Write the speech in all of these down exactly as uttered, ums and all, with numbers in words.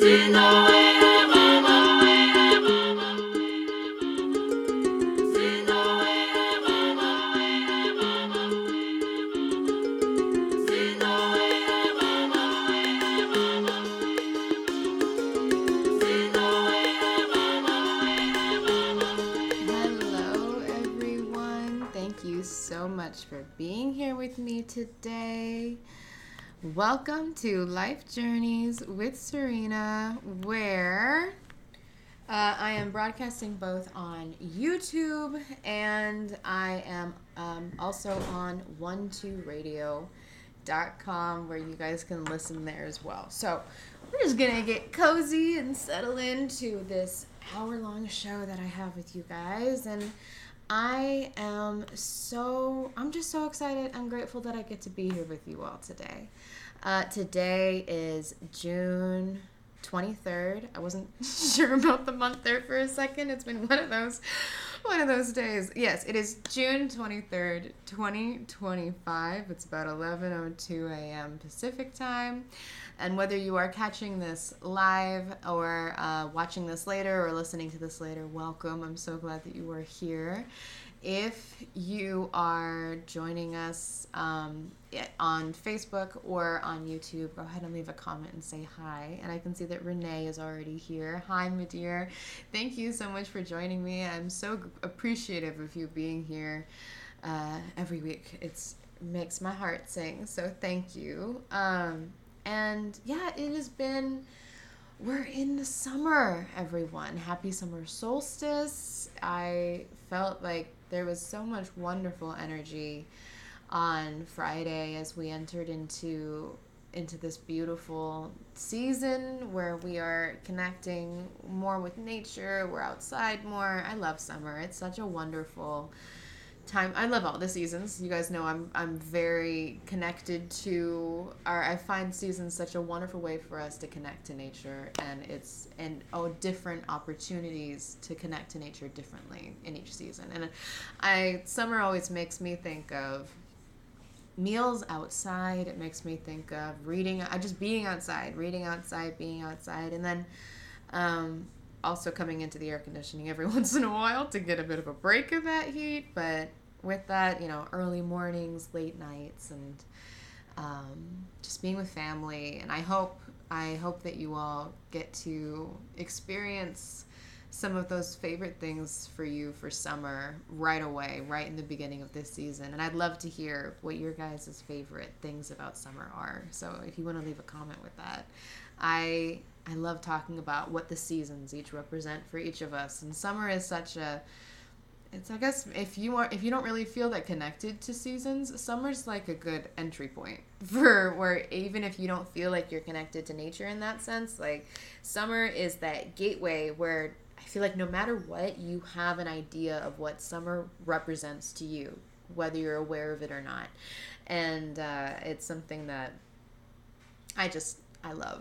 For being here with me today. Welcome to Life Journeys with Serena, where uh, I am broadcasting both on YouTube and I am um, also on one two radio dot com, where you guys can listen there as well. So we're just gonna get cozy and settle into this hour-long show that I have with you guys, and I am so, I'm just so excited. I'm grateful that I get to be here with you all today. Uh, today is June twenty-third. I wasn't sure about the month there for a second. It's been one of those, one of those days. Yes, it is June twenty-third, twenty twenty-five. It's about eleven oh two a.m. Pacific time. And whether you are catching this live or uh, watching this later or listening to this later, welcome. I'm so glad that you are here. If you are joining us um, on Facebook or on YouTube, go ahead and leave a comment and say hi. And I can see that Renee is already here. Hi, my dear. Thank you so much for joining me. I'm so appreciative of you being here uh, every week. It's, it makes my heart sing, so thank you. Um, And yeah, it has been, we're in the summer, everyone. Happy summer solstice. I felt like there was so much wonderful energy on Friday as we entered into into this beautiful season where we are connecting more with nature. We're outside more. I love summer. It's such a wonderful time. I love all the seasons. You guys know I'm I'm very connected to our, I find seasons such a wonderful way for us to connect to nature, and it's and oh different opportunities to connect to nature differently in each season. And I summer always makes me think of meals outside. It makes me think of reading, I just being outside, reading outside, being outside, and then um also coming into the air conditioning every once in a while to get a bit of a break of that heat. But with that, you know, early mornings, late nights, and um, just being with family. And I hope, I hope that you all get to experience some of those favorite things for you for summer right away, right in the beginning of this season. And I'd love to hear what your guys' favorite things about summer are. So if you want to leave a comment with that. I I love talking about what the seasons each represent for each of us. And summer is such a, it's, I guess, if you are, if you don't really feel that connected to seasons, summer's like a good entry point for where even if you don't feel like you're connected to nature in that sense, like summer is that gateway where I feel like no matter what, you have an idea of what summer represents to you, whether you're aware of it or not. And uh, it's something that I just, I love.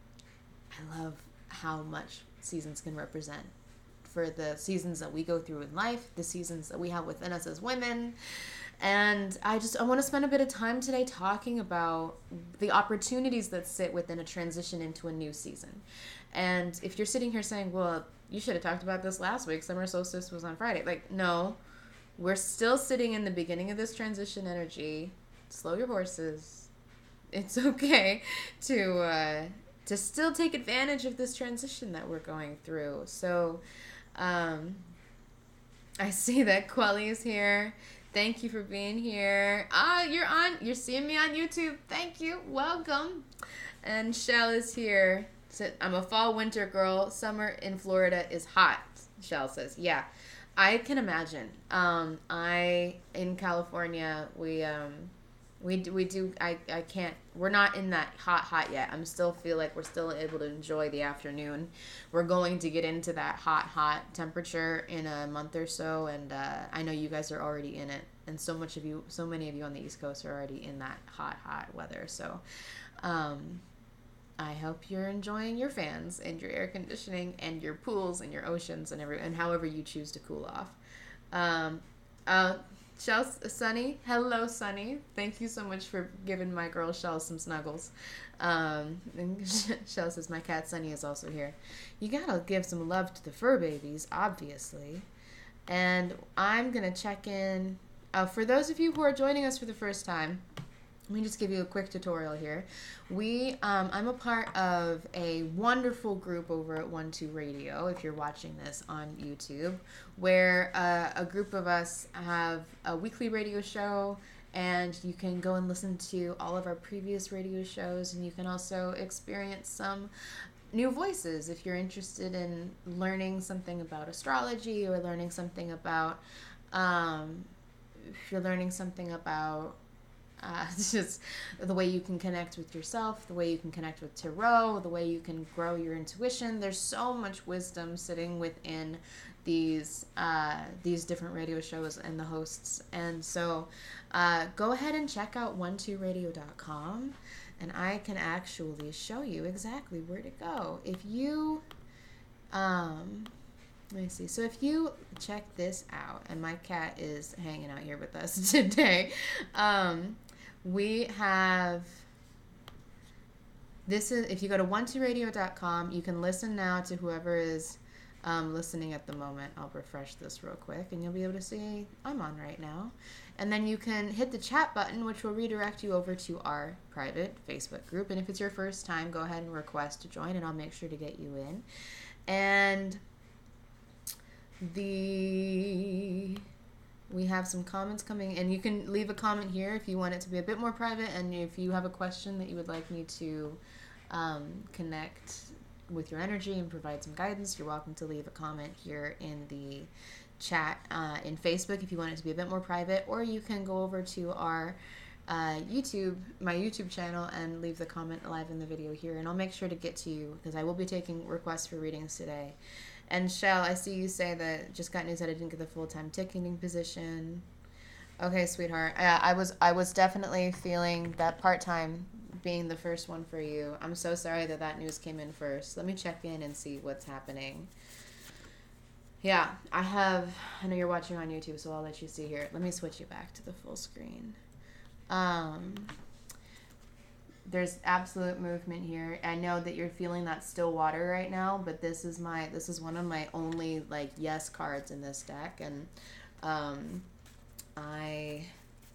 I love how much seasons can represent for the seasons that we go through in life, the seasons that we have within us as women. And I just, I want to spend a bit of time today talking about the opportunities that sit within a transition into a new season. And if you're sitting here saying, well, you should have talked about this last week, summer solstice was on Friday. Like, no, we're still sitting in the beginning of this transition energy. Slow your horses. It's okay to, uh, to still take advantage of this transition that we're going through. So um, I see that Quelly is here. Thank you for being here. Ah, you're on, you're seeing me on YouTube. Thank you. Welcome. And Shell is here. So I'm a fall winter girl. Summer in Florida is hot, Shell says. Yeah, I can imagine. Um, I, in California, we... Um, We do, we do, I, I can't, we're not in that hot, hot yet. I'm still feel like we're still able to enjoy the afternoon. We're going to get into that hot, hot temperature in a month or so. And uh, I know you guys are already in it. And so much of you, so many of you on the East Coast are already in that hot, hot weather. So um, I hope you're enjoying your fans and your air conditioning and your pools and your oceans and every, and however you choose to cool off. Um, uh, Shell, Sunny, hello, Sunny. Thank you so much for giving my girl Shell some snuggles. Um, and Shell says my cat Sunny is also here. You gotta give some love to the fur babies, obviously. And I'm gonna check in. Uh, for those of you who are joining us for the first time, let me just give you a quick tutorial here. We, um, I'm a part of a wonderful group over at One Two Radio, if you're watching this on YouTube, where uh, a group of us have a weekly radio show, and you can go and listen to all of our previous radio shows, and you can also experience some new voices if you're interested in learning something about astrology or learning something about, um, if you're learning something about Uh, it's just the way you can connect with yourself, the way you can connect with tarot, the way you can grow your intuition. There's so much wisdom sitting within these uh, these different radio shows and the hosts. And so uh, go ahead and check out one two radio dot com, and I can actually show you exactly where to go. If you... Um, Let me see. So if you check this out, and my cat is hanging out here with us today, um, we have, this is, if you go to one two radio dot com, you can listen now to whoever is um, listening at the moment. I'll refresh this real quick, and you'll be able to see I'm on right now. And then you can hit the chat button, which will redirect you over to our private Facebook group. And if it's your first time, go ahead and request to join, and I'll make sure to get you in. And the we have some comments coming, and you can leave a comment here if you want it to be a bit more private, and if you have a question that you would like me to um, connect with your energy and provide some guidance, you're welcome to leave a comment here in the chat uh, in Facebook if you want it to be a bit more private, or you can go over to our uh, YouTube, my YouTube channel, and leave the comment live in the video here, and I'll make sure to get to you because I will be taking requests for readings today. And Shell, I see you say that just got news that I didn't get the full-time ticketing position. Okay, sweetheart. I, I was I was definitely feeling that part-time being the first one for you. I'm so sorry that that news came in first. Let me check in and see what's happening. Yeah, I have, I know you're watching on YouTube, so I'll let you see here. Let me switch you back to the full screen. Um... There's absolute movement here. I know that you're feeling that still water right now, but this is my this is one of my only like yes cards in this deck, and um, I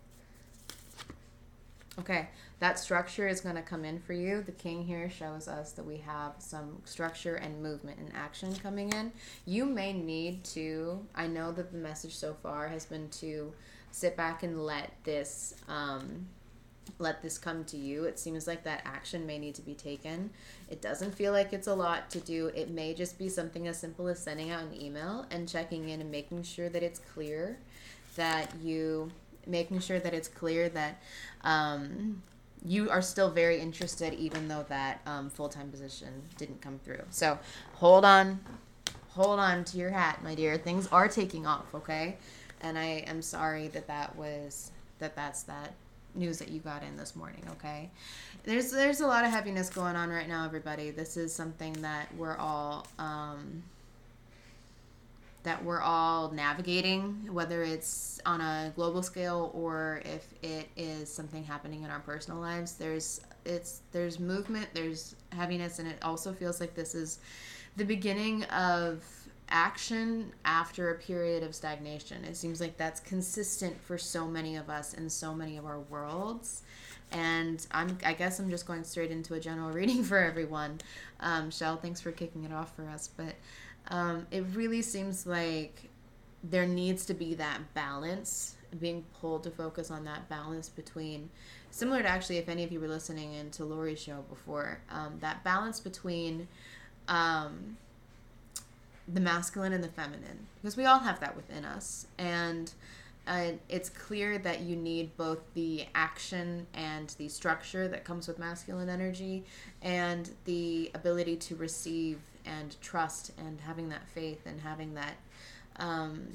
okay, that structure is going to come in for you. The king here shows us that we have some structure and movement and action coming in. You may need to, I know that the message so far has been to sit back and let this um let this come to you. It seems like that action may need to be taken. It doesn't feel like it's a lot to do. It may just be something as simple as sending out an email and checking in and making sure that it's clear that you, making sure that it's clear that um, you are still very interested even though that um, full-time position didn't come through. So hold on, hold on to your hat, my dear. Things are taking off, okay? And I am sorry that that was, that that's that news that you got in this morning, okay? There's there's a lot of heaviness going on right now, everybody. This is something that we're all um, that we're all navigating, whether it's on a global scale or if it is something happening in our personal lives. There's it's there's movement, there's heaviness, and it also feels like this is the beginning of action after a period of stagnation. It seems like that's consistent for so many of us in so many of our worlds. And I'm, I guess I'm just going straight into a general reading for everyone. Um, Shell, thanks for kicking it off for us. But um, it really seems like there needs to be that balance, being pulled to focus on that balance between, similar to actually if any of you were listening into Lori's show before, um, that balance between um, the masculine and the feminine, because we all have that within us, and uh, it's clear that you need both the action and the structure that comes with masculine energy and the ability to receive and trust and having that faith and having that um,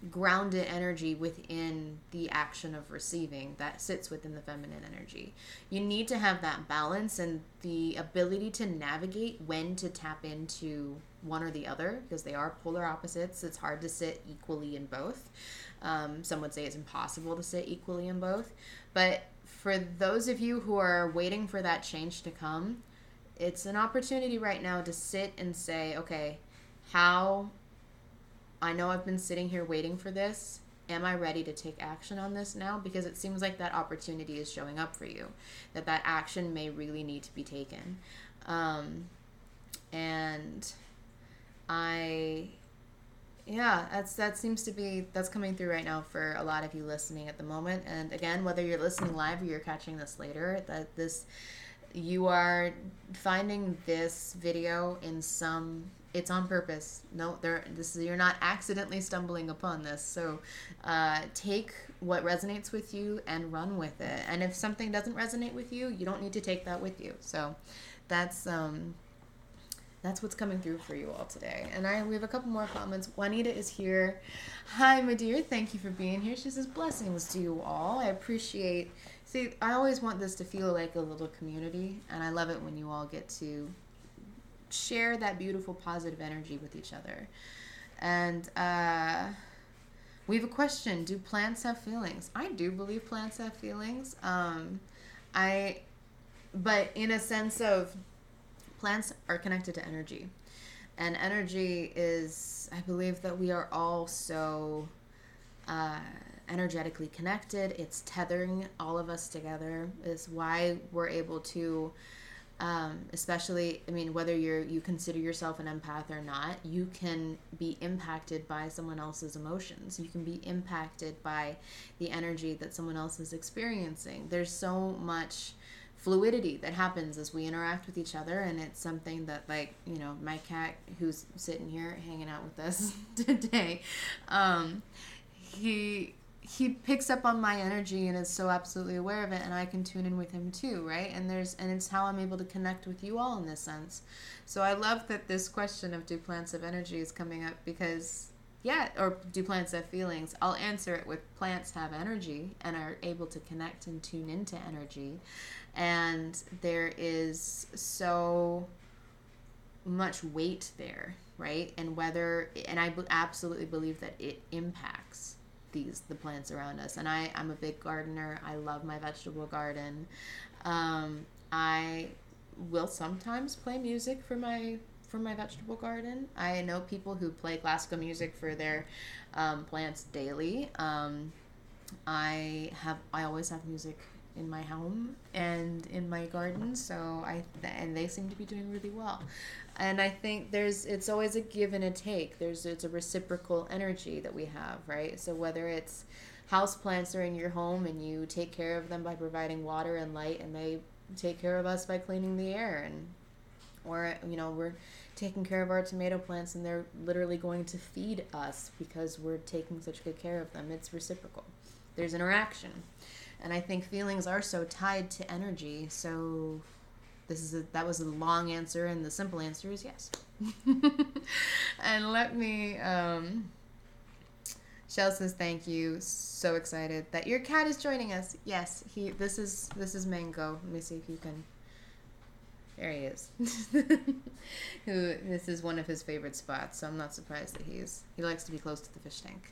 grounded energy within the action of receiving that sits within the feminine energy. You need to have that balance and the ability to navigate when to tap into one or the other, because they are polar opposites. It's hard to sit equally in both. Um, some would say it's impossible to sit equally in both. But for those of you who are waiting for that change to come, it's an opportunity right now to sit and say, okay, how... I know I've been sitting here waiting for this. Am I ready to take action on this now? Because it seems like that opportunity is showing up for you, that that action may really need to be taken. Um, and I, yeah, that's that seems to be, that's coming through right now for a lot of you listening at the moment. And again, whether you're listening live or you're catching this later, that this, you are finding this video in some... It's on purpose. No, there. This is, you're not accidentally stumbling upon this. So, uh, take what resonates with you and run with it. And if something doesn't resonate with you, you don't need to take that with you. So, that's um, that's what's coming through for you all today. And I we have a couple more comments. Juanita is here. Hi, my dear. Thank you for being here. She says blessings to you all. I appreciate. See, I always want this to feel like a little community, and I love it when you all get to share that beautiful positive energy with each other. And uh, we have a question. Do plants have feelings? I do believe plants have feelings. Um, I, but in a sense of plants are connected to energy. And energy is, I believe that we are all so uh, energetically connected. It's tethering all of us together. Is why we're able to Um, especially, I mean, whether you're, you consider yourself an empath or not, you can be impacted by someone else's emotions. You can be impacted by the energy that someone else is experiencing. There's so much fluidity that happens as we interact with each other, and it's something that, like, you know, my cat who's sitting here hanging out with us today, um, he... he picks up on my energy and is so absolutely aware of it, and I can tune in with him too, right? And there's and it's how I'm able to connect with you all in this sense. So I love that this question of do plants have energy is coming up, because yeah, or do plants have feelings? I'll answer it with plants have energy and are able to connect and tune into energy. And there is so much weight there, right? And whether, and I absolutely believe that it impacts these the plants around us. And I I'm a big gardener. I love my vegetable garden. um I will sometimes play music for my for my vegetable garden. I know people who play classical music for their um plants daily. um I have I always have music in my home and in my garden, so I and they seem to be doing really well. And I think there's it's always a give and a take. There's it's a reciprocal energy that we have, right? So whether it's house plants are in your home and you take care of them by providing water and light, and they take care of us by cleaning the air, and or you know we're taking care of our tomato plants and they're literally going to feed us because we're taking such good care of them. It's reciprocal. There's interaction. And I think feelings are so tied to energy. So this is a, that was a long answer, and the simple answer is yes. And let me, um, Shell says thank you. So excited that your cat is joining us. Yes, he. This is this is Mango. Let me see if you can. There he is. Who this is one of his favorite spots, so I'm not surprised that he's he likes to be close to the fish tank.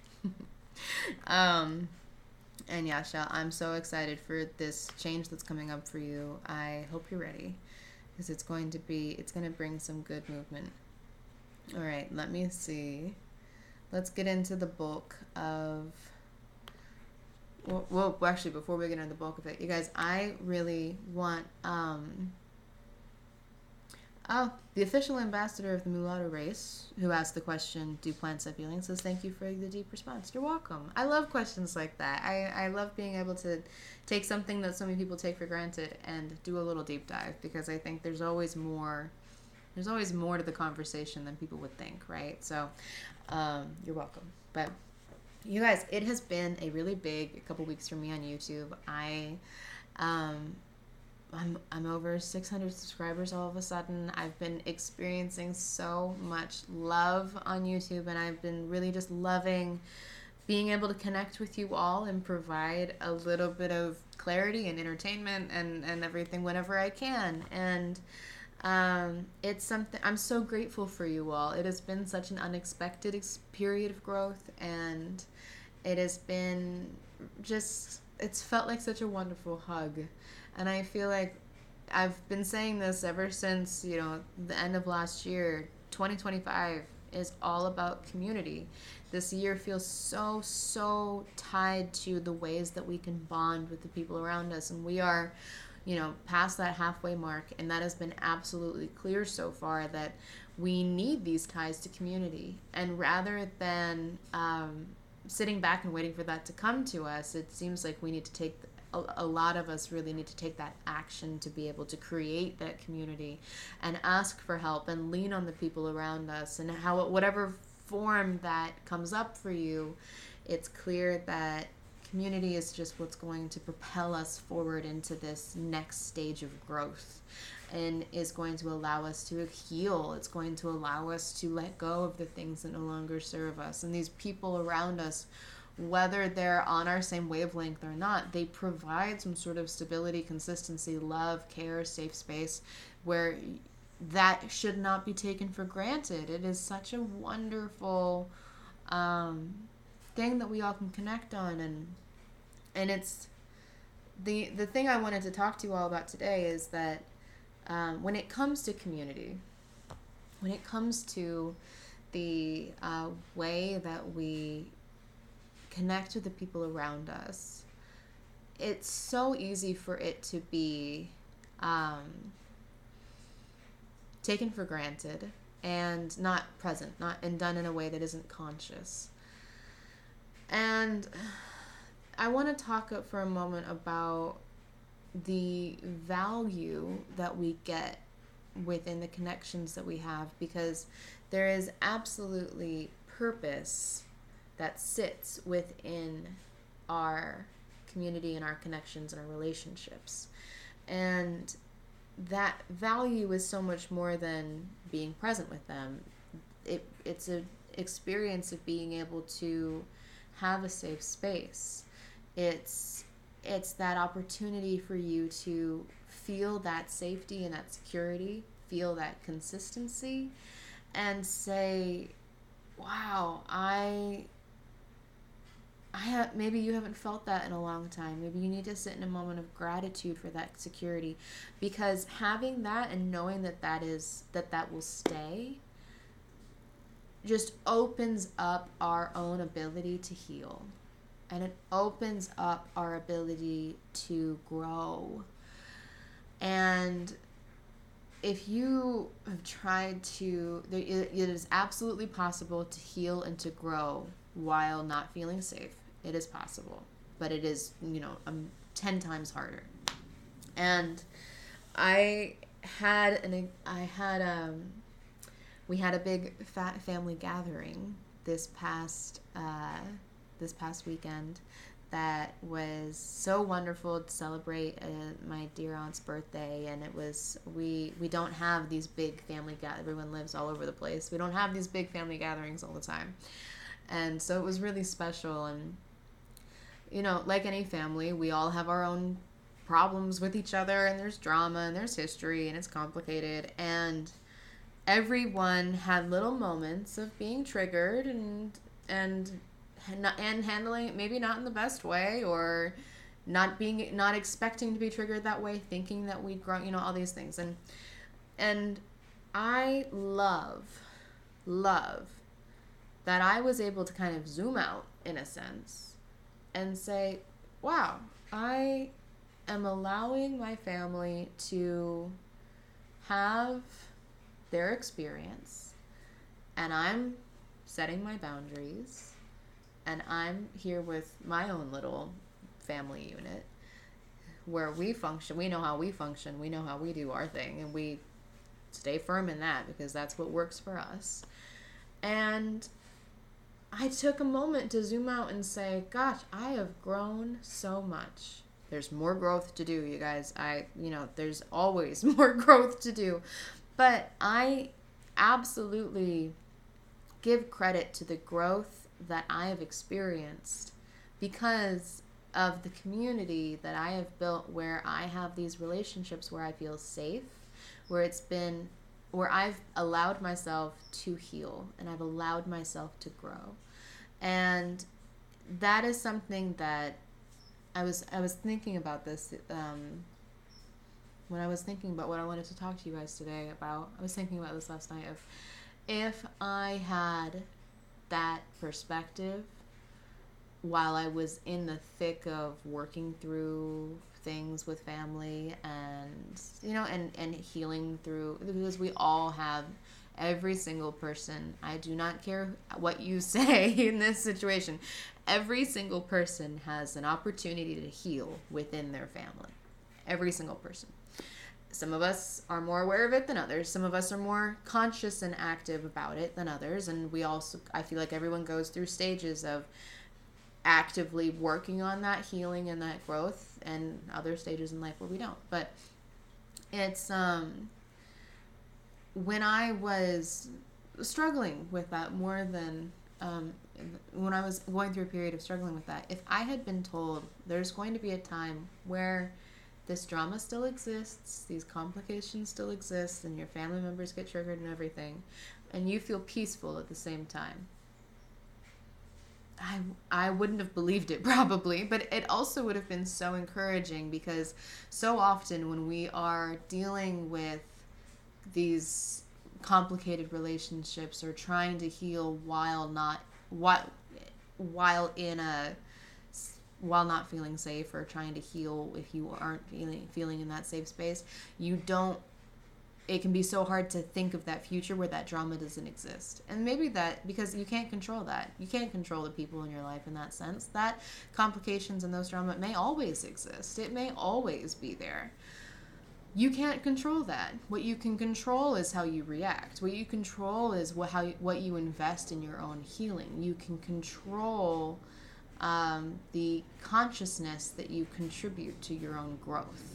um. And yeah, Shell, I'm so excited for this change that's coming up for you. I hope you're ready, because it's going to be, it's going to bring some good movement. All right, let me see. Let's get into the bulk of, well, well actually, before we get into the bulk of it, you guys, I really want, um, oh, the official ambassador of the mulatto race, who asked the question, do plants have feelings, says thank you for the deep response. You're welcome. I love questions like that. I, I love being able to take something that so many people take for granted and do a little deep dive, because I think there's always more, there's always more to the conversation than people would think, right? So um, you're welcome. But you guys, it has been a really big couple weeks for me on YouTube. I... Um, I'm I'm over six hundred subscribers all of a sudden. I've been experiencing so much love on YouTube, and I've been really just loving being able to connect with you all and provide a little bit of clarity and entertainment and, and everything whenever I can. And um, it's something, I'm so grateful for you all. It has been such an unexpected ex- period of growth, and it has been just, it's felt like such a wonderful hug. And I feel like I've been saying this ever since, you know, the end of last year. twenty twenty-five is all about community. This year feels so, so tied to the ways that we can bond with the people around us. And we are, you know, past that halfway mark. And that has been absolutely clear so far, that we need these ties to community. And rather than um, sitting back and waiting for that to come to us, it seems like we need to take, a, a lot of us really need to take that action to be able to create that community and ask for help and lean on the people around us. And how, whatever form that comes up for you, it's clear that community is just what's going to propel us forward into this next stage of growth, and is going to allow us to heal. It's going to allow us to let go of the things that no longer serve us. And these people around us, whether they're on our same wavelength or not, they provide some sort of stability, consistency, love, care, safe space, where that should not be taken for granted. It is such a wonderful um, thing that we all can connect on. And and it's the the thing I wanted to talk to you all about today is that um, when it comes to community, when it comes to the uh, way that we connect with the people around us, it's so easy for it to be um, taken for granted and not present, not and done in a way that isn't conscious. And I want to talk for a moment about the value that we get within the connections that we have, because there is absolutely purpose that sits within our community and our connections and our relationships. And that value is so much more than being present with them. It it's an experience of being able to have a safe space. It's it's that opportunity for you to feel that safety and that security, feel that consistency, and say, wow, I I have, maybe you haven't felt that in a long time. Maybe you need to sit in a moment of gratitude for that security, because having that and knowing that that is that that will stay just opens up our own ability to heal, and it opens up our ability to grow. And if you have tried to, it is absolutely possible to heal and to grow while not feeling safe. It is possible, but it is, you know, um, ten times harder. And I had an, I had, um, we had a big fat family gathering this past, uh, this past weekend that was so wonderful to celebrate uh, my dear aunt's birthday. And it was, we, we don't have these big family gatherings. Everyone lives all over the place. We don't have these big family gatherings all the time. And so it was really special. And, you know, like any family, we all have our own problems with each other, and there's drama and there's history, and it's complicated. And everyone had little moments of being triggered and, and, and handling it maybe not in the best way, or not being, not expecting to be triggered that way, thinking that we'd grow, you know, all these things. And, and I love, love that I was able to kind of zoom out, in a sense, and say, wow, I am allowing my family to have their experience, and I'm setting my boundaries, and I'm here with my own little family unit where we function. We know how we function. We know how we do our thing, and we stay firm in that because that's what works for us. And I took a moment to zoom out and say, gosh, I have grown so much. There's more growth to do, you guys. I, you know, there's always more growth to do. But I absolutely give credit to the growth that I have experienced because of the community that I have built, where I have these relationships where I feel safe, where it's been, where I've allowed myself to heal and I've allowed myself to grow. And that is something that I was, I was thinking about this, um, when I was thinking about what I wanted to talk to you guys today about. I was thinking about this last night of, if I had that perspective while I was in the thick of working through things with family and, you know, and, and healing through, because we all have, every single person, I do not care what you say in this situation, every single person has an opportunity to heal within their family. Every single person. Some of us are more aware of it than others. Some of us are more conscious and active about it than others. And we also, I feel like everyone goes through stages of actively working on that healing and that growth, and other stages in life where we don't. But it's, um, when I was struggling with that more than, um, when I was going through a period of struggling with that, if I had been told there's going to be a time where this drama still exists, these complications still exist, and your family members get triggered and everything, and you feel peaceful at the same time, I, I wouldn't have believed it probably, but it also would have been so encouraging, because so often when we are dealing with these complicated relationships or trying to heal while not, while, while in a while not feeling safe, or trying to heal if you aren't feeling feeling in that safe space, you don't, it can be so hard to think of that future where that drama doesn't exist. And maybe that, because you can't control that. You can't control the people in your life in that sense. That complications and those drama may always exist. It may always be there. You can't control that. What you can control is how you react. What you control is what, how, what you invest in your own healing. You can control Um, the consciousness that you contribute to your own growth.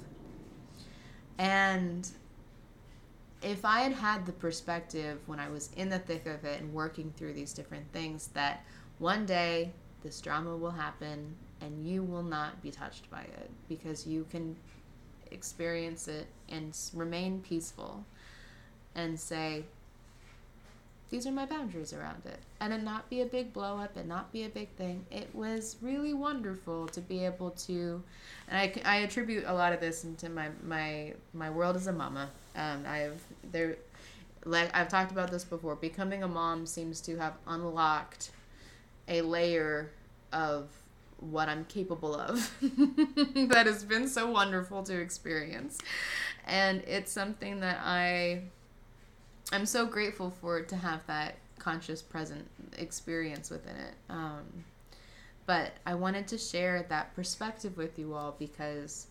And if I had had the perspective when I was in the thick of it and working through these different things, that one day this drama will happen and you will not be touched by it, because you can experience it and remain peaceful and say, these are my boundaries around it. And it not be a big blow up, and not be a big thing. It was really wonderful to be able to, and I, I attribute a lot of this into my, my, my world as a mama. Um, I've, there, like I've talked about this before, becoming a mom seems to have unlocked a layer of what I'm capable of that has been so wonderful to experience. And it's something that I, I'm so grateful for, to have that conscious present experience within it. Um, but I wanted to share that perspective with you all, because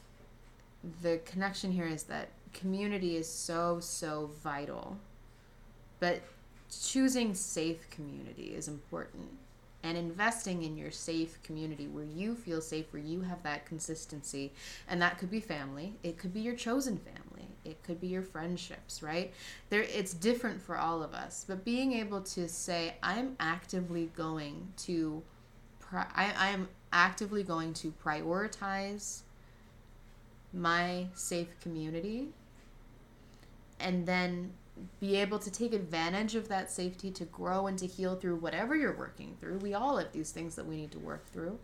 the connection here is that community is so, so vital. But choosing safe community is important. And investing in your safe community where you feel safe, where you have that consistency. And that could be family. It could be your chosen family. It could be your friendships, right? There, it's different for all of us. But being able to say, I'm actively going to, pri- I, I am actively going to prioritize my safe community, and then be able to take advantage of that safety to grow and to heal through whatever you're working through. We all have these things that we need to work through.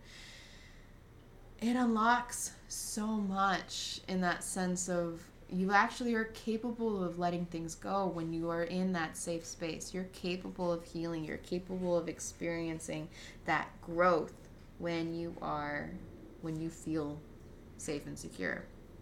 It unlocks so much in that sense of, you actually are capable of letting things go when you are in that safe space. You're capable of healing. You're capable of experiencing that growth when you are, when you feel safe and secure.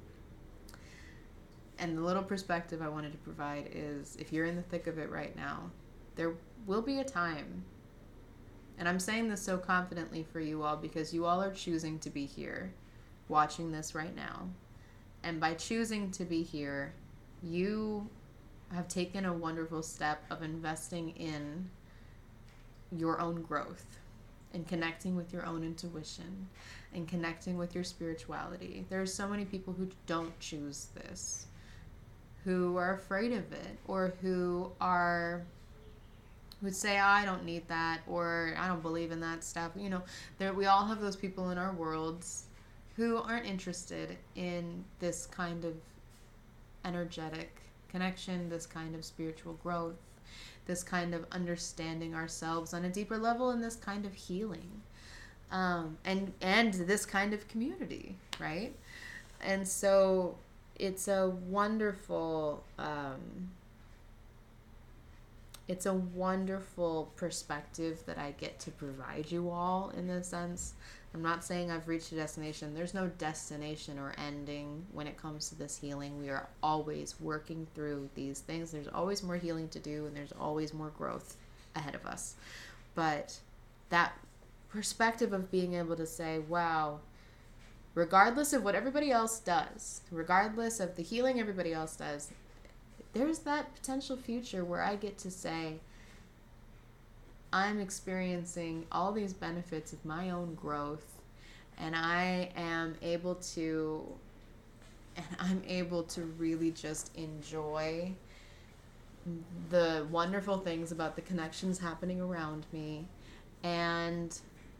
And the little perspective I wanted to provide is, if you're in the thick of it right now, there will be a time, and I'm saying this so confidently for you all, because you all are choosing to be here, watching this right now. And by choosing to be here, you have taken a wonderful step of investing in your own growth, and connecting with your own intuition, and connecting with your spirituality. There are so many people who don't choose this, who are afraid of it, or who are who'd say, oh, I don't need that, or I don't believe in that stuff. You know, there we all have those people in our worlds who aren't interested in this kind of energetic connection, this kind of spiritual growth, this kind of understanding ourselves on a deeper level, and this kind of healing, um, and and this kind of community, right? And so it's a wonderful um, it's a wonderful perspective that I get to provide you all in this sense. I'm not saying I've reached a destination. There's no destination or ending when it comes to this healing. We are always working through these things. There's always more healing to do, and there's always more growth ahead of us. But that perspective of being able to say, wow, regardless of what everybody else does, regardless of the healing everybody else does, there's that potential future where I get to say, I'm experiencing all these benefits of my own growth, and I am able to, and I'm able to really just enjoy the wonderful things about the connections happening around me, and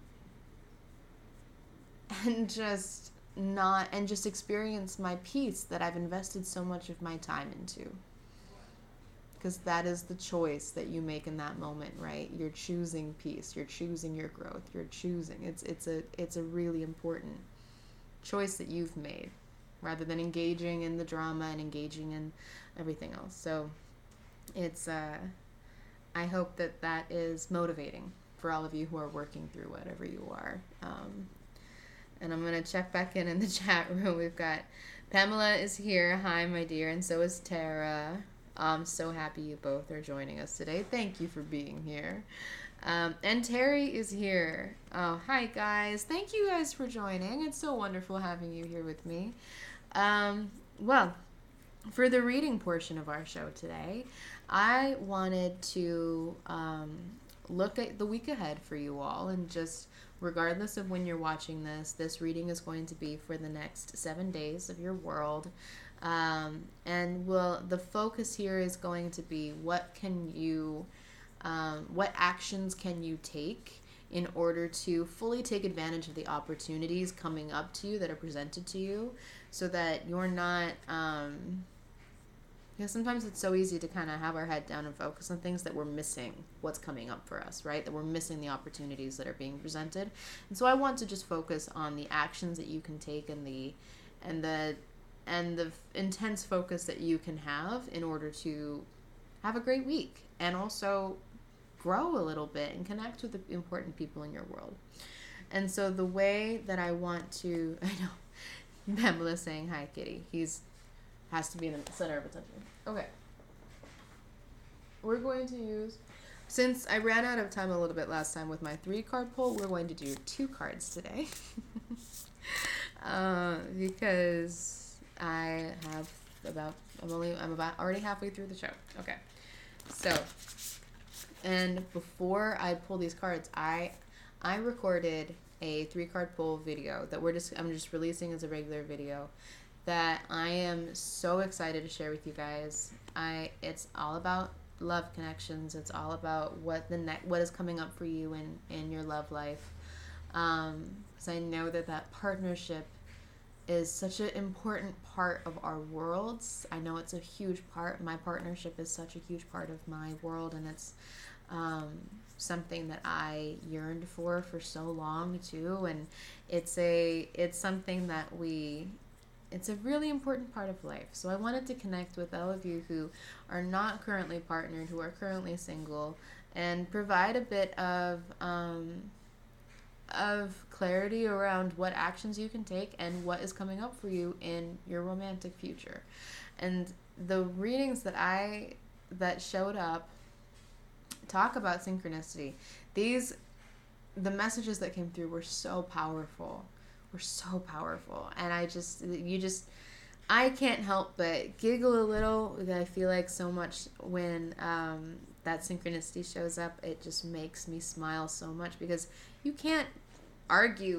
and just not, and just experience my peace that I've invested so much of my time into. Because that is the choice that you make in that moment, right? You're choosing peace. You're choosing your growth. You're choosing. It's it's a it's a really important choice that you've made, rather than engaging in the drama and engaging in everything else. So, it's uh, I hope that that is motivating for all of you who are working through whatever you are. Um, and I'm gonna check back in in the chat room. We've got Pamela is here. Hi, my dear, and so is Tara. I'm so happy you both are joining us today. Thank you for being here. Um, and Terry is here. Oh, hi, guys. Thank you guys for joining. It's so wonderful having you here with me. Um, well, for the reading portion of our show today, I wanted to um, look at the week ahead for you all, and just regardless of when you're watching this, this reading is going to be for the next seven days of your world. Um, and will the focus here is going to be what can you, um, what actions can you take in order to fully take advantage of the opportunities coming up to you that are presented to you, so that you're not, um, because sometimes it's so easy to kind of have our head down and focus on things that we're missing what's coming up for us, right? That we're missing the opportunities that are being presented. And so I want to just focus on the actions that you can take, and the, and the, and the intense focus that you can have in order to have a great week, and also grow a little bit and connect with the important people in your world. And so the way that I want to, I know, Pamela's saying hi, Kitty. He's has to be in the center of attention. Okay. We're going to use, since I ran out of time a little bit last time with my three card pull, we're going to do two cards today. uh, because I have about, I'm only, I'm about already halfway through the show. Okay. So, and before I pull these cards, I, I recorded a three card pull video that we're just, I'm just releasing as a regular video that I am so excited to share with you guys. I, it's all about love connections. It's all about what the ne- what is coming up for you in, in your love life. Um, because I know that that partnership is such an important part of our worlds. I know it's a huge part. My partnership is such a huge part of my world, and it's um, something that I yearned for for so long too. And it's a it's something that we it's a really important part of life. So I wanted to connect with all of you who are not currently partnered, who are currently single, and provide a bit of um, of clarity around what actions you can take and what is coming up for you in your romantic future. And the readings that I that showed up talk about synchronicity. These the messages that came through were so powerful. Were so powerful. And I just you just I can't help but giggle a little. I feel like so much when um, that synchronicity shows up, it just makes me smile so much, because you can't argue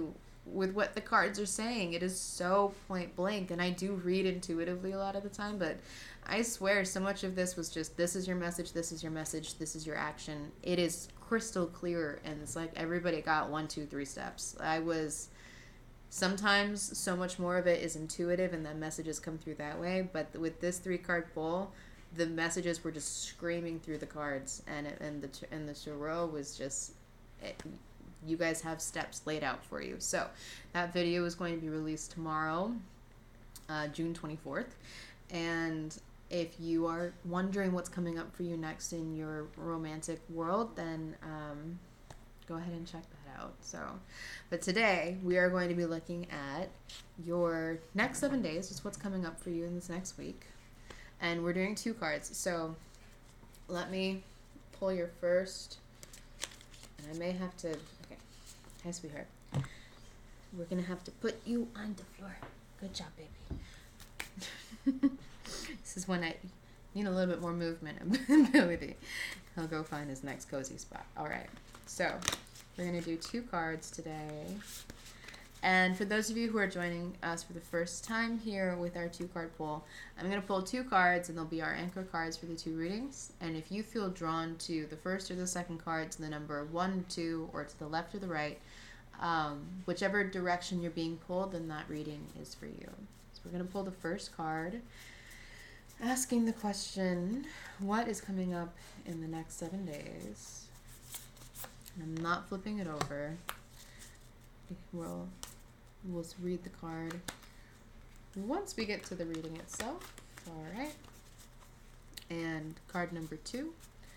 with what the cards are saying. It is so point blank, and I do read intuitively a lot of the time, but I swear so much of this was just, this is your message, this is your message, this is your action. It is crystal clear, and it's like everybody got one, two, three steps. I was, sometimes so much more of it is intuitive, and then messages come through that way, but with this three card pull, the messages were just screaming through the cards, and it, and the and the tarot was just, it, you guys have steps laid out for you. So that video is going to be released tomorrow, uh, June twenty-fourth, and if you are wondering what's coming up for you next in your romantic world, then um, go ahead and check that out. So, but today we are going to be looking at your next seven days, just what's coming up for you in this next week. And we're doing two cards. So let me pull your first. And I may have to... Okay. Hi, sweetheart. We're going to have to put you on the floor. Good job, baby. This is when I need a little bit more movement ability. He'll go find his next cozy spot. All right. So we're going to do two cards today. And for those of you who are joining us for the first time here with our two-card pull, I'm going to pull two cards, and they'll be our anchor cards for the two readings. And if you feel drawn to the first or the second card, to the number one, two, or to the left or the right, um, whichever direction you're being pulled, then that reading is for you. So we're going to pull the first card, asking the question, what is coming up in the next seven days? And I'm not flipping it over. We'll... We'll read the card once we get to the reading itself. All right. And card number two.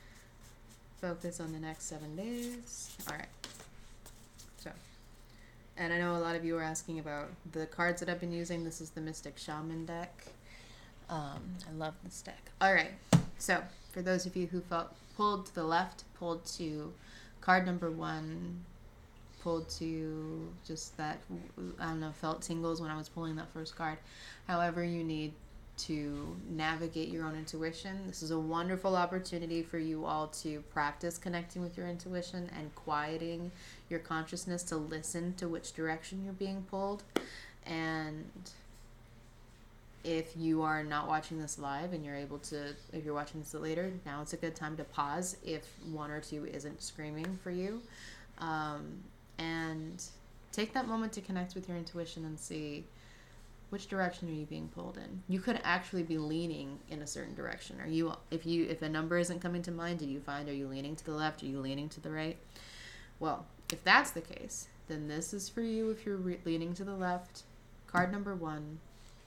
Focus on the next seven days. All right. So, and I know a lot of you are asking about the cards that I've been using. This is the Mystic Shaman deck. Um, I love this deck. All right. So, for those of you who felt pulled to the left, pulled to card number one, pulled to just that, I don't know, felt tingles when I was pulling that first card. However you need to navigate your own intuition, this is a wonderful opportunity for you all to practice connecting with your intuition and quieting your consciousness to listen to which direction you're being pulled. And if you are not watching this live and you're able to, if you're watching this later, now it's a good time to pause if one or two isn't screaming for you. Um, and take that moment to connect with your intuition and see which direction are you being pulled in. You could actually be leaning in a certain direction. Are you, if you, if a number isn't coming to mind, did you find, are you leaning to the left? Are you leaning to the right? Well, if that's the case, then this is for you if you're re- leaning to the left. Card number one.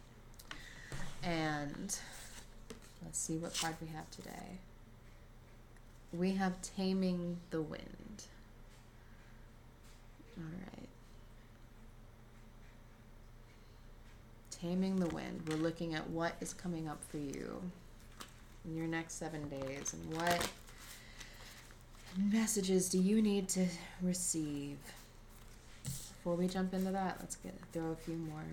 And let's see what card we have today. We have Taming the Wind. All right. Taming the Wind. We're looking at what is coming up for you in your next seven days and what messages do you need to receive. Before we jump into that, let's get throw a few more.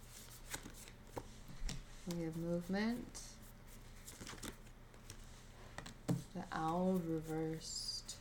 We have movement. The owl reversed.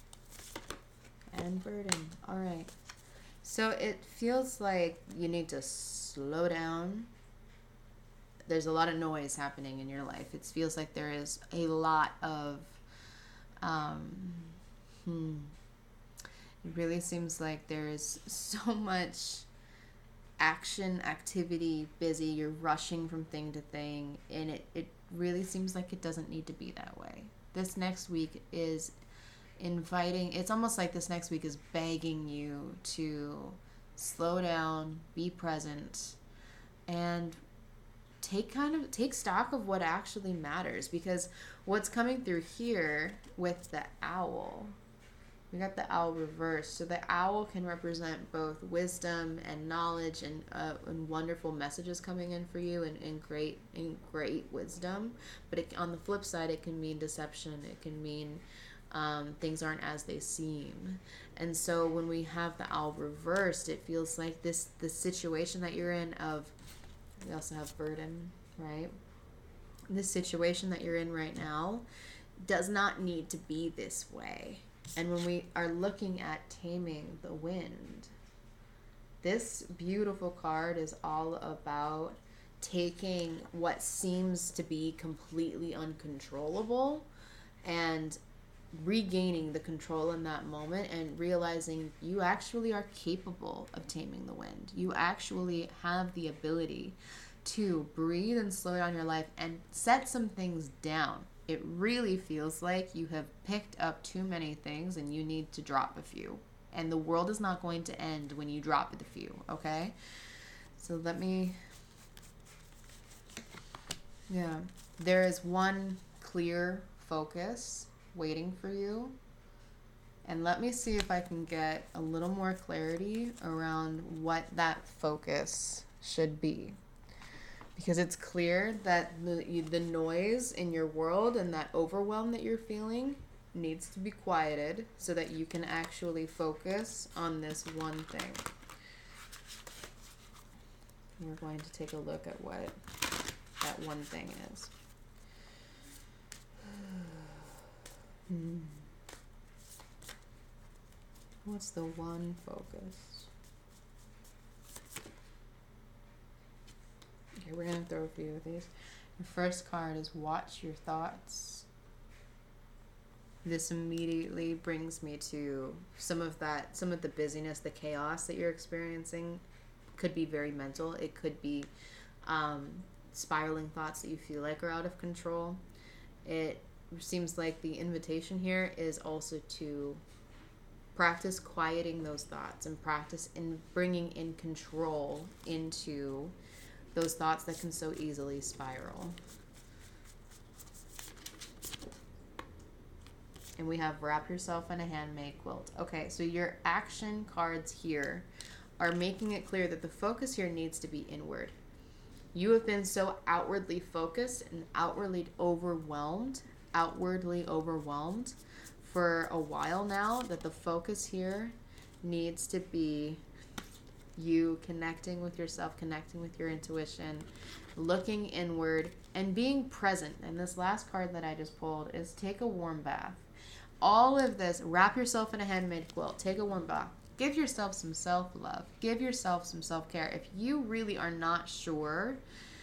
And burden. All right. So it feels like you need to slow down. There's a lot of noise happening in your life. It feels like there is a lot of, um, hmm. It really seems like there is so much action, activity, busy. You're rushing from thing to thing. And it, it really seems like it doesn't need to be that way. This next week is inviting, it's almost like this next week is begging you to slow down, be present, and take kind of take stock of what actually matters. Because what's coming through here with the owl, we got the owl reversed. So the owl can represent both wisdom and knowledge and uh, and wonderful messages coming in for you, and, and great and great wisdom. But it, on the flip side, it can mean deception. It can mean Um, things aren't as they seem. And so when we have the owl reversed, it feels like this the situation that you're in of, we also have burden, right? This situation that you're in right now does not need to be this way. And when we are looking at taming the wind, This beautiful card is all about taking what seems to be completely uncontrollable and regaining the control in that moment and realizing you actually are capable of taming the wind. You actually have the ability to breathe and slow down your life and set some things down. It really feels like you have picked up too many things and you need to drop a few. And the world is not going to end when you drop the few, okay? So let me... Yeah. There is one clear focus waiting for you. And let me see if I can get a little more clarity around what that focus should be. Because it's clear that the, the noise in your world and that overwhelm that you're feeling needs to be quieted so that you can actually focus on this one thing. We're going to take a look at what that one thing is. Hmm. What's the one focus? Okay, we're going to throw a few of these. The first card is Watch Your Thoughts. This immediately brings me to some of that, some of the busyness, the chaos that you're experiencing could be very mental. It could be um, spiraling thoughts that you feel like are out of control. It seems like the invitation here is also to practice quieting those thoughts and practice in bringing in control into those thoughts that can so easily spiral. And we have Wrap Yourself in a Handmade Quilt. Okay, so your action cards here are making it clear that the focus here needs to be inward. You have been so outwardly focused and outwardly overwhelmed, outwardly overwhelmed for a while now that the focus here needs to be you connecting with yourself, connecting with your intuition, looking inward, and being present. And this last card that I just pulled is Take a Warm Bath. All of this, wrap yourself in a handmade quilt, take a warm bath. Give yourself some self-love. Give yourself some self-care. If you really are not sure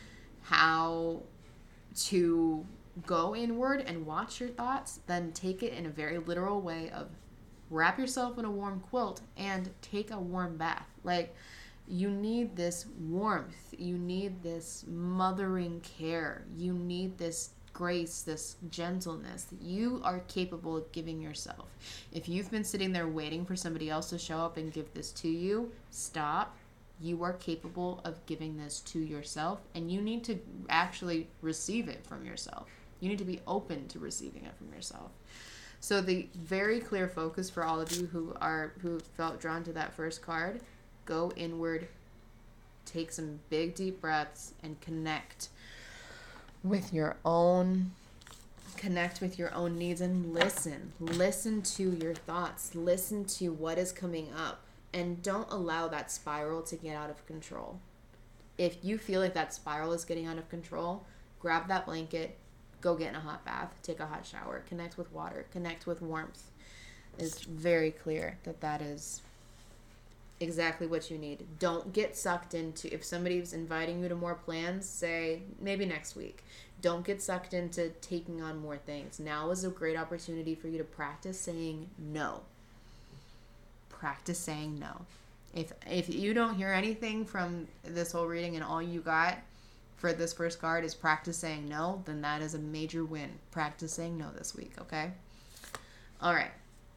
how to go inward and watch your thoughts, then take it in a very literal way of wrap yourself in a warm quilt and take a warm bath. Like, you need this warmth. You need this mothering care. You need this grace, this gentleness that you are capable of giving yourself. If you've been sitting there waiting for somebody else to show up and give this to you, stop. You are capable of giving this to yourself, and you need to actually receive it from yourself. You need to be open to receiving it from yourself. So the very clear focus for all of you who are who felt drawn to that first card, go inward, take some big deep breaths, and connect with your own connect with your own needs and listen. Listen to your thoughts. Listen to what is coming up. And don't allow that spiral to get out of control. If you feel like that spiral is getting out of control, grab that blanket, go get in a hot bath, take a hot shower, connect with water, connect with warmth. It's very clear that that is exactly what you need. Don't get sucked into, if somebody's inviting you to more plans, say maybe next week. Don't get sucked into taking on more things. Now is a great opportunity for you to practice saying no. Practice saying no. If if you don't hear anything from this whole reading and all you got for this first card is practice saying no, then that is a major win. Practice saying no this week, okay? All right.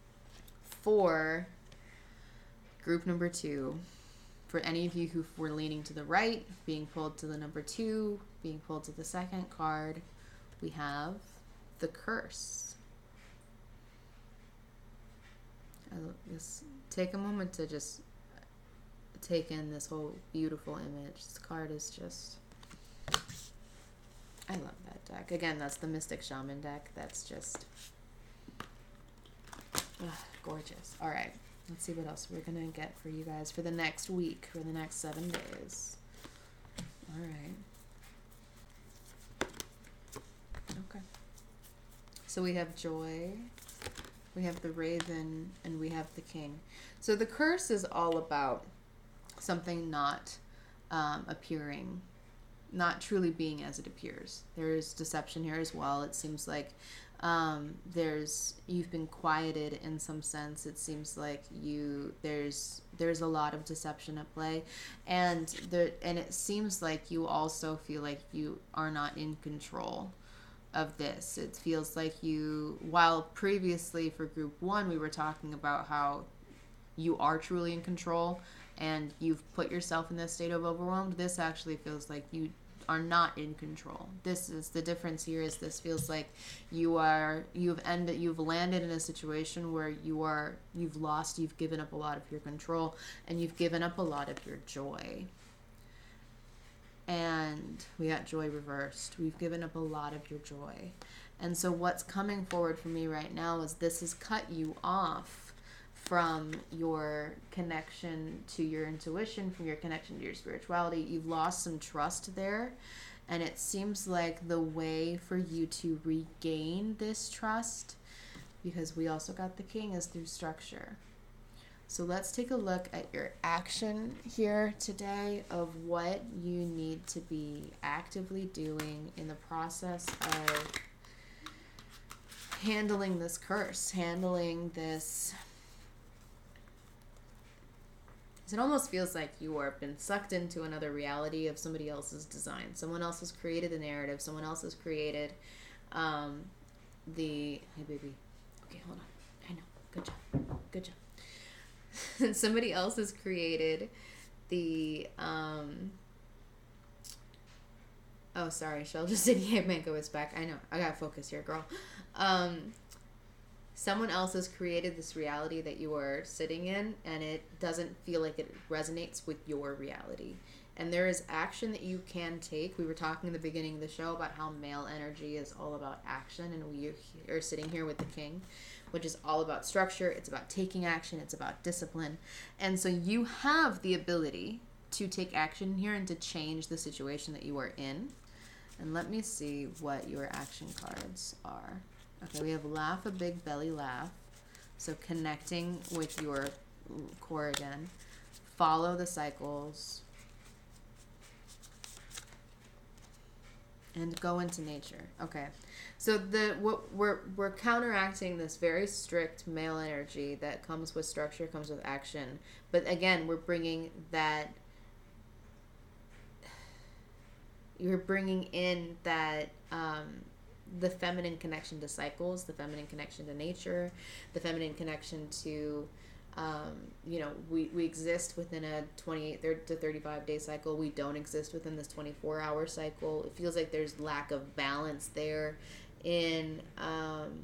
For group number two, for any of you who were leaning to the right, being pulled to the number two, being pulled to the second card, we have the Curse. I just take a moment to just take in this whole beautiful image. This card is just, I love that deck. Again, that's the Mystic Shaman deck. That's just ugh, gorgeous. All right. Let's see what else we're going to get for you guys for the next week, for the next seven days. All right. Okay. So we have Joy, we have the Raven, and we have the King. So the Curse is all about something not um, appearing, not truly being as it appears. There's deception here as well. It seems like um, there's you've been quieted in some sense. It seems like you there's there's a lot of deception at play, and there and it seems like you also feel like you are not in control of this. It feels like you, while previously for group one we were talking about how you are truly in control and you've put yourself in this state of overwhelmed, this actually feels like you are not in control. This is the difference here, is this feels like you are you've ended you've landed in a situation where you are you've lost you've given up a lot of your control, and you've given up a lot of your joy. And we got joy reversed. We've given up a lot of your joy. And so what's coming forward for me right now is this has cut you off from your connection to your intuition, from your connection to your spirituality. You've lost some trust there, and it seems like the way for you to regain this trust, because we also got the king, is through structure. So let's take a look at your action here today of what you need to be actively doing in the process of handling this curse, handling this. It almost feels like you are been sucked into another reality of somebody else's design. Someone else has created the narrative. Someone else has created um, the... Hey, baby. Okay, hold on. I know. Good job. Good job. Somebody else has created the... Um... Oh, sorry. Shell just said, yeah, Mango is back. I know. I gotta focus here, girl. Um... Someone else has created this reality that you are sitting in, and it doesn't feel like it resonates with your reality. And there is action that you can take. We were talking in the beginning of the show about how male energy is all about action, and we are sitting here with the king, which is all about structure. It's about taking action. It's about discipline. And so you have the ability to take action here and to change the situation that you are in. And let me see what your action cards are. Okay, we have laugh a big belly laugh. So connecting with your core again. Follow the cycles. And go into nature. Okay. So the what we're we're counteracting this very strict male energy that comes with structure, comes with action. But again, we're bringing that you're bringing in that um the feminine connection to cycles, the feminine connection to nature, the feminine connection to, um, you know, we, we exist within a twenty-eight to thirty-five day cycle. We don't exist within this twenty-four hour cycle. It feels like there's lack of balance there in, um,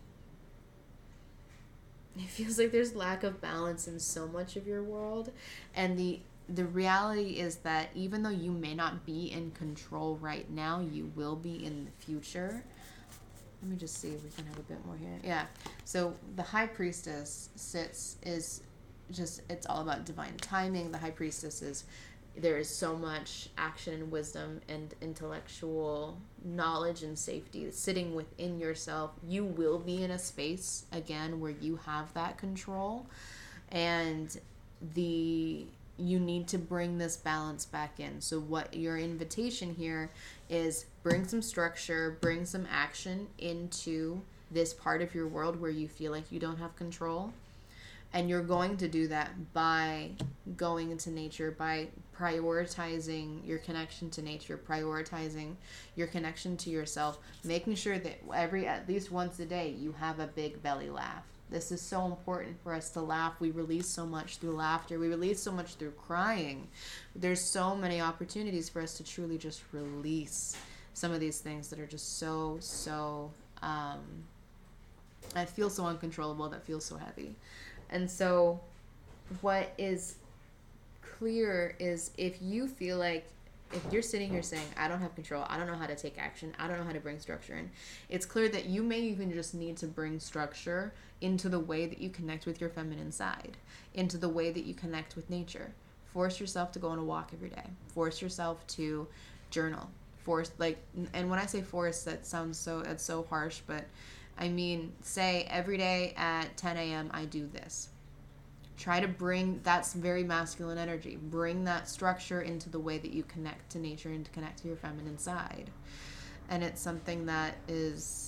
it feels like there's lack of balance in so much of your world. And the the reality is that even though you may not be in control right now, you will be in the future. Let me just see if we can have a bit more here. Yeah. So the High Priestess sits is just, it's all about divine timing. The High Priestess is, there is so much action and wisdom and intellectual knowledge and safety sitting within yourself. You will be in a space, again, where you have that control. And the... you need to bring this balance back in. So what your invitation here is, bring some structure, bring some action into this part of your world where you feel like you don't have control. And you're going to do that by going into nature, by prioritizing your connection to nature, prioritizing your connection to yourself, making sure that every, at least once a day, you have a big belly laugh. This is so important for us to laugh. We release so much through laughter. We release so much through crying. There's so many opportunities for us to truly just release some of these things that are just so, so, um, I feel so uncontrollable, that feels so heavy. And so what is clear is, if you feel like, if you're sitting here saying, I don't have control, I don't know how to take action, I don't know how to bring structure in, it's clear that you may even just need to bring structure into the way that you connect with your feminine side, into the way that you connect with nature. Force yourself to go on a walk every day. Force yourself to journal. Force, like, and when I say force, that sounds so, that's so harsh, but I mean, say every day at ten a.m. I do this. Try to bring, that's very masculine energy. Bring that structure into the way that you connect to nature and to connect to your feminine side. And it's something that is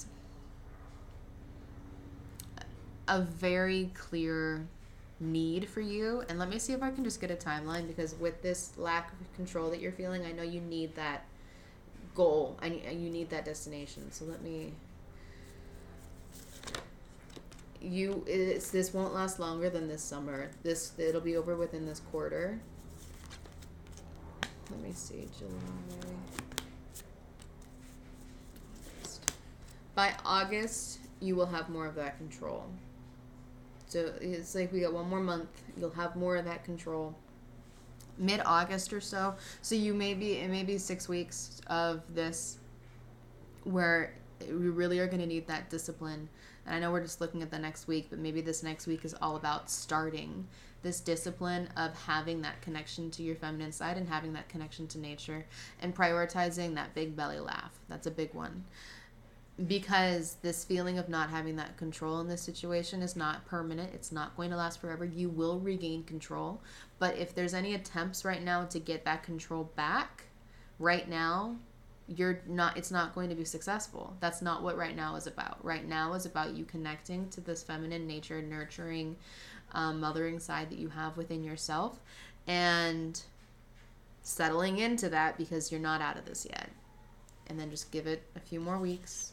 a very clear need for you. And let me see if I can just get a timeline, because with this lack of control that you're feeling, I know you need that goal. I you need that destination. So let me you it's this won't last longer than this summer. This it'll be over within this quarter. Let me see, July. August. By August, you will have more of that control. So it's like we got one more month. You'll have more of that control. Mid-August or so. So you may be, it may be six weeks of this where we really are going to need that discipline. And I know we're just looking at the next week, but maybe this next week is all about starting this discipline of having that connection to your feminine side and having that connection to nature and prioritizing that big belly laugh. That's a big one. Because this feeling of not having that control in this situation is not permanent. It's not going to last forever. You will regain control. But if there's any attempts right now to get that control back, right now, you're not, it's not going to be successful. That's not what right now is about. Right now is about you connecting to this feminine nature, nurturing, um, mothering side that you have within yourself, and settling into that, because you're not out of this yet. And then just give it a few more weeks,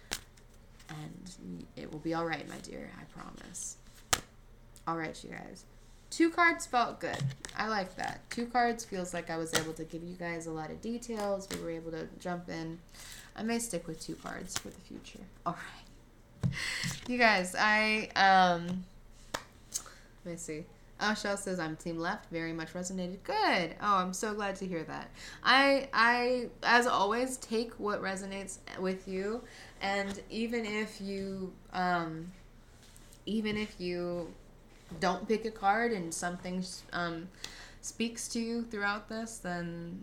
and it will be all right, my dear. I promise. All right, you guys. Two cards felt good. I like that. Two cards feels like I was able to give you guys a lot of details. We were able to jump in. I may stick with two cards for the future. All right. You guys, I, um, let me see. Oh, Shell says, I'm team left. Very much resonated. Good. Oh, I'm so glad to hear that. I, I, as always, take what resonates with you. And even if you, um, even if you don't pick a card and something um, speaks to you throughout this, then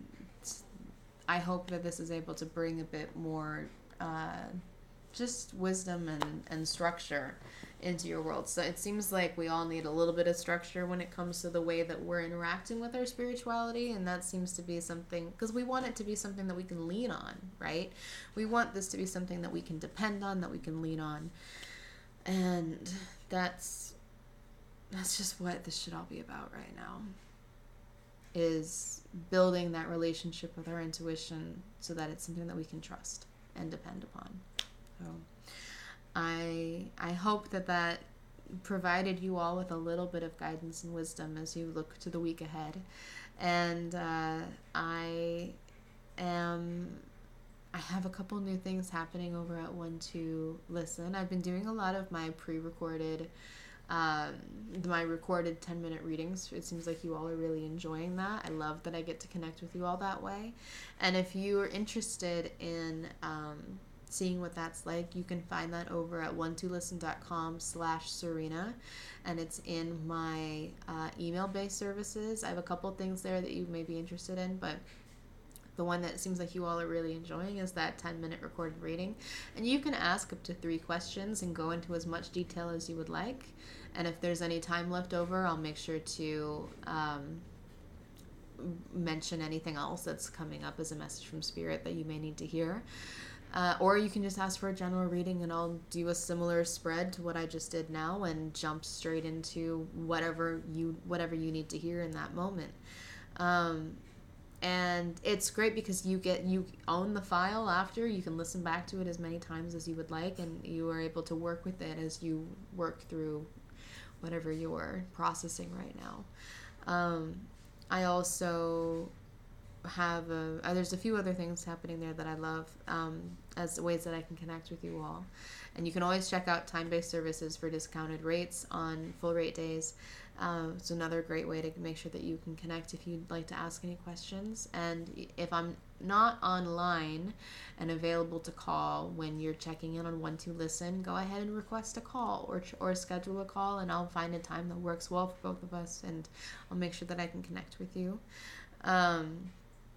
I hope that this is able to bring a bit more uh, just wisdom and, and structure into your world. So it seems like we all need a little bit of structure when it comes to the way that we're interacting with our spirituality, and that seems to be something, because we want it to be something that we can lean on, right? We want this to be something that we can depend on, that we can lean on, and that's that's just what this should all be about right now, is building that relationship with our intuition so that it's something that we can trust and depend upon. So I I hope that that provided you all with a little bit of guidance and wisdom as you look to the week ahead. And uh, I am I have a couple new things happening over at One Two Listen. I've been doing a lot of my pre-recorded um, my recorded ten minute readings. It seems like you all are really enjoying that. I love that I get to connect with you all that way. And if you are interested in um, seeing what that's like, you can find that over at one two listen dot com slash Serena, and it's in my uh, email-based services. I have a couple things there that you may be interested in, but the one that seems like you all are really enjoying is that ten minute recorded reading. And you can ask up to three questions and go into as much detail as you would like. And if there's any time left over, I'll make sure to um, mention anything else that's coming up as a message from Spirit that you may need to hear. Uh, or you can just ask for a general reading, and I'll do a similar spread to what I just did now and jump straight into whatever you whatever you need to hear in that moment. Um, and it's great because you get you own the file after. You can listen back to it as many times as you would like, and you are able to work with it as you work through whatever you're processing right now. Um, I also have a, uh, there's a few other things happening there that I love um, as ways that I can connect with you all. And you can always check out time-based services for discounted rates on full rate days. Um, it's another great way to make sure that you can connect if you'd like to ask any questions. And if I'm not online and available to call when you're checking in on One Two Listen, go ahead and request a call or or schedule a call, and I'll find a time that works well for both of us, and I'll make sure that I can connect with you. Um,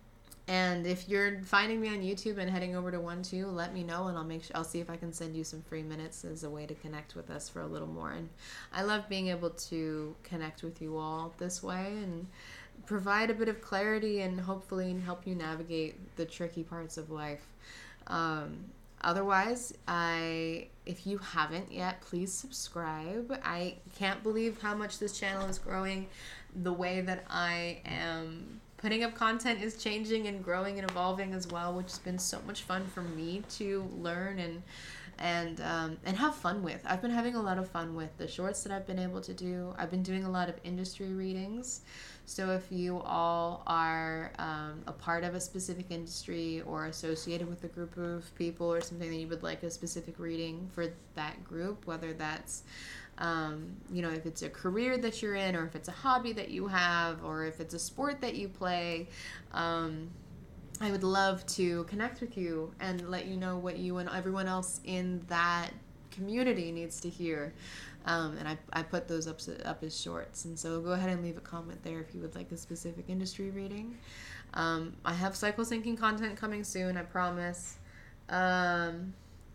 And if you're finding me on YouTube and heading over to one two, let me know, and I'll make sure I'll see if I can send you some free minutes as a way to connect with us for a little more. And I love being able to connect with you all this way and provide a bit of clarity and hopefully help you navigate the tricky parts of life. Um, otherwise, I if you haven't yet, please subscribe. I can't believe how much this channel is growing. The way that I am putting up content is changing and growing and evolving as well, which has been so much fun for me to learn and and um, and have fun with. I've been having a lot of fun with the shorts that I've been able to do. I've been doing a lot of industry readings. So if you all are um, a part of a specific industry or associated with a group of people or something that you would like a specific reading for that group, whether that's Um, you know, if it's a career that you're in, or if it's a hobby that you have, or if it's a sport that you play, um, I would love to connect with you and let you know what you and everyone else in that community needs to hear. Um, and I, I put those up, up as shorts. And so go ahead and leave a comment there if you would like a specific industry reading. Um, I have cycle syncing content coming soon, I promise. Um...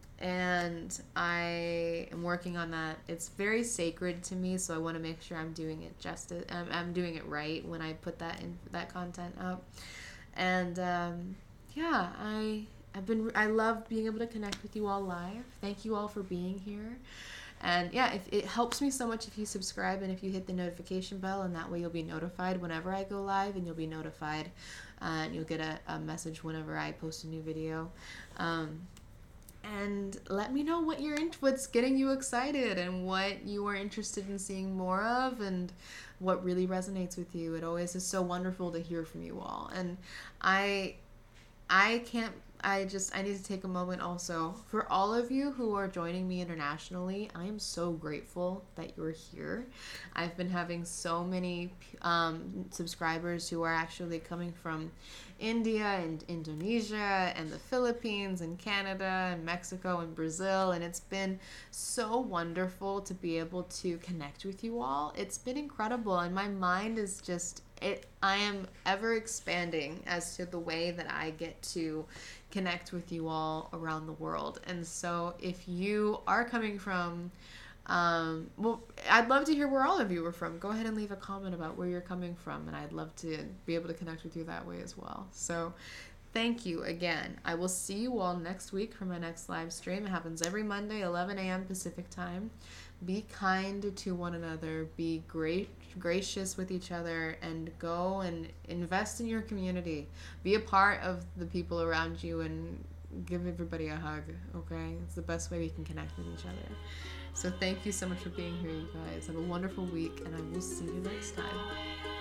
And I am working on that. It's very sacred to me, so I want to make sure I'm doing it justice. I'm, I'm doing it right when I put that in that content up. And um, yeah, I I've been I love being able to connect with you all live. Thank you all for being here. And yeah, if it helps me so much if you subscribe and if you hit the notification bell, and that way you'll be notified whenever I go live, and you'll be notified, uh, and you'll get a, a message whenever I post a new video. Um, And let me know what you're in, what's getting you excited and what you are interested in seeing more of and what really resonates with you. It always is so wonderful to hear from you all. And I I can't I just I need to take a moment also for all of you who are joining me internationally. I am so grateful that you're here. I've been having so many um, subscribers who are actually coming from India and Indonesia and the Philippines and Canada and Mexico and Brazil, and it's been so wonderful to be able to connect with you all. It's been incredible, and my mind is just it I am ever expanding as to the way that I get to connect with you all around the world. And so if you are coming from Um, well, I'd love to hear where all of you are from. Go ahead and leave a comment about where you're coming from, and I'd love to be able to connect with you that way as well. So thank you again. I will see you all next week for my next live stream. It happens every Monday, eleven a.m. Pacific time. Be kind to one another. Be great, gracious with each other, and go and invest in your community. Be a part of the people around you and give everybody a hug, okay? It's the best way we can connect with each other. So thank you so much for being here, you guys. Have a wonderful week, and I will see you next time.